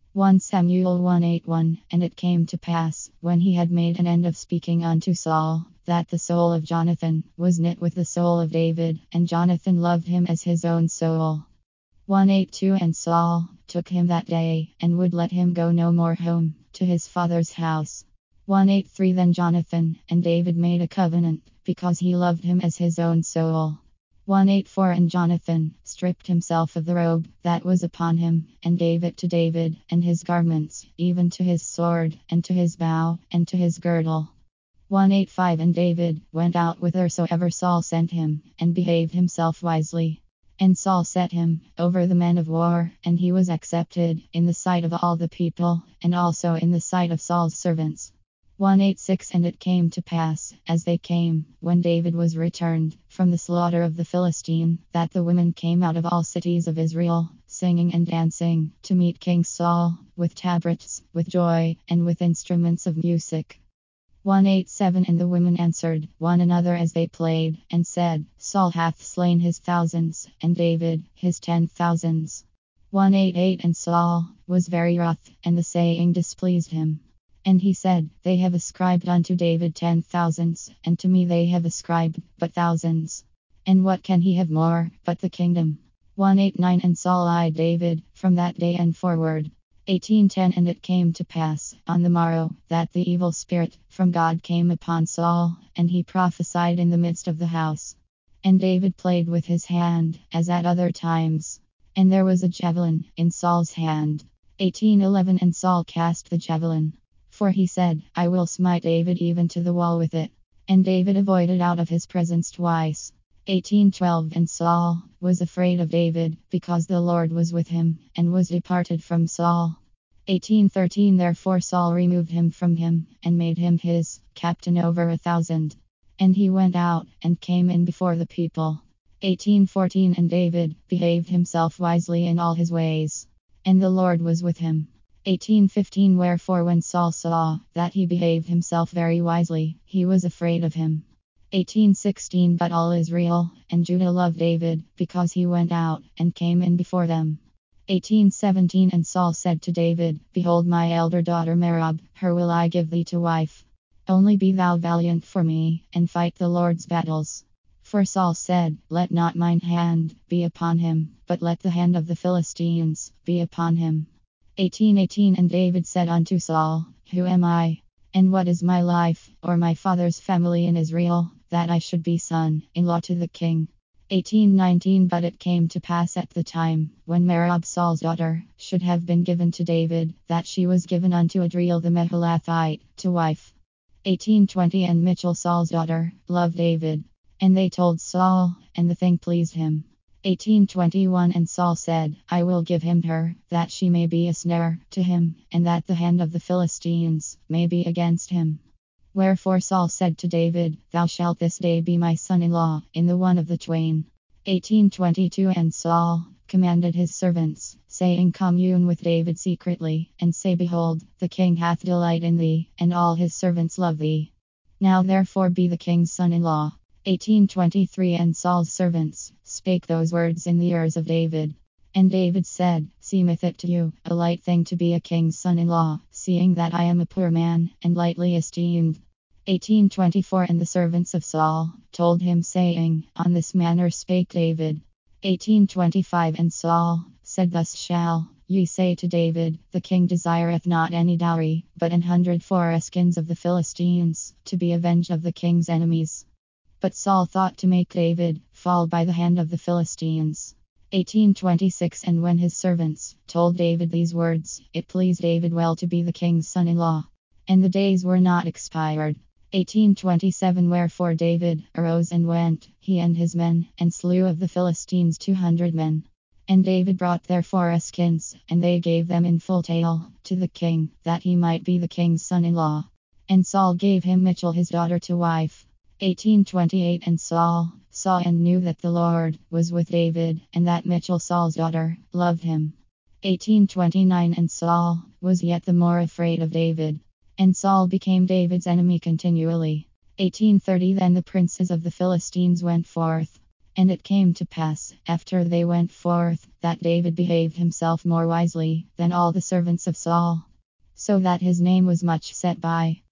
1 Samuel 1:8-1 And it came to pass, when he had made an end of speaking unto Saul, that the soul of Jonathan was knit with the soul of David, and Jonathan loved him as his own soul. 1:8-2 And Saul took him that day, and would let him go no more home to his father's house. 1:8-3 Then Jonathan and David made a covenant, because he loved him as his own soul. 1:8-4 And Jonathan stripped himself of the robe that was upon him, and gave it to David, and his garments, even to his sword, and to his bow, and to his girdle. 1:8-5 And David went out whithersoever Saul sent him, and behaved himself wisely. And Saul set him over the men of war, and he was accepted in the sight of all the people, and also in the sight of Saul's servants. 1:8-6 And it came to pass, as they came, when David was returned from the slaughter of the Philistine, that the women came out of all cities of Israel, singing and dancing, to meet King Saul, with tabrets, with joy, and with instruments of music. 1:8-7 And the women answered one another as they played, and said, Saul hath slain his thousands, and David his 10,000s. 1:8-8 And Saul was very wroth, and the saying displeased him. And he said, They have ascribed unto David 10,000s, and to me they have ascribed but thousands. And what can he have more but the kingdom? 1:8-9 And Saul eyed David from that day and forward. 18:10 And it came to pass on the morrow that the evil spirit from God came upon Saul, and he prophesied in the midst of the house. And David played with his hand, as at other times. And there was a javelin in Saul's hand. 18:11 And Saul cast the javelin. For he said, I will smite David even to the wall with it. And David avoided out of his presence twice. 18:12 And Saul was afraid of David, because the Lord was with him, and was departed from Saul. 18:13 Therefore Saul removed him from him, and made him his captain over 1,000. And he went out, and came in before the people. 18:14 And David behaved himself wisely in all his ways. And the Lord was with him. 18:15 Wherefore when Saul saw that he behaved himself very wisely, he was afraid of him. 18:16 But all Israel and Judah loved David, because he went out and came in before them. 18:17 And Saul said to David, Behold my elder daughter Merab, her will I give thee to wife. Only be thou valiant for me, and fight the Lord's battles. For Saul said, Let not mine hand be upon him, but let the hand of the Philistines be upon him. 18:18 And David said unto Saul, Who am I? And what is my life, or my father's family in Israel, that I should be son-in-law to the king? 18:19 But it came to pass at the time, when Merab Saul's daughter should have been given to David, that she was given unto Adriel the Meholathite to wife. 18:20 And Michal Saul's daughter loved David. And they told Saul, and the thing pleased him. 18:21 And Saul said, I will give him her, that she may be a snare to him, and that the hand of the Philistines may be against him. Wherefore Saul said to David, Thou shalt this day be my son-in-law, in the one of the twain. 18:22 And Saul commanded his servants, saying, Commune with David secretly, and say, Behold, the king hath delight in thee, and all his servants love thee. Now therefore be the king's son-in-law. 18:23 And Saul's servants spake those words in the ears of David. And David said, Seemeth it to you a light thing to be a king's son-in-law, seeing that I am a poor man, and lightly esteemed? 18:24 And the servants of Saul told him, saying, On this manner spake David. 18:25 And Saul said, Thus shall ye say to David, The king desireth not any dowry, but 100 foreskins of the Philistines, to be avenged of the king's enemies. But Saul thought to make David fall by the hand of the Philistines. 18:26 And when his servants told David these words, it pleased David well to be the king's son-in-law. And the days were not expired. 18:27 Wherefore David arose and went, he and his men, and slew of the Philistines 200 men. And David brought their foreskins, and they gave them in full tale to the king, that he might be the king's son-in-law. And Saul gave him Michal his daughter to wife. 18:28 And Saul saw and knew that the Lord was with David, and that Michal Saul's daughter loved him. 18:29 And Saul was yet the more afraid of David. And Saul became David's enemy continually. 18:30 Then the princes of the Philistines went forth, And it came to pass, after they went forth, that David behaved himself more wisely than all the servants of Saul, so that his name was much set by.